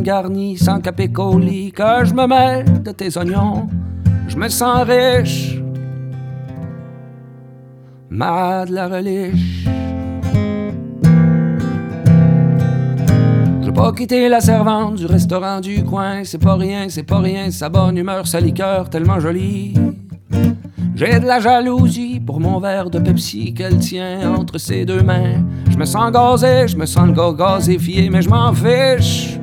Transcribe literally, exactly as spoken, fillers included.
bien garni, sans capécoli, que je me mets de tes oignons, je me sens riche. Ma de la reliche. J'ai pas quitté la servante du restaurant du coin, c'est pas rien, c'est pas rien, sa bonne humeur, sa liqueur tellement jolie. J'ai de la jalousie pour mon verre de Pepsi qu'elle tient entre ses deux mains. Je me sens gazé, je me sens le gars gazéfié, mais je m'en fiche.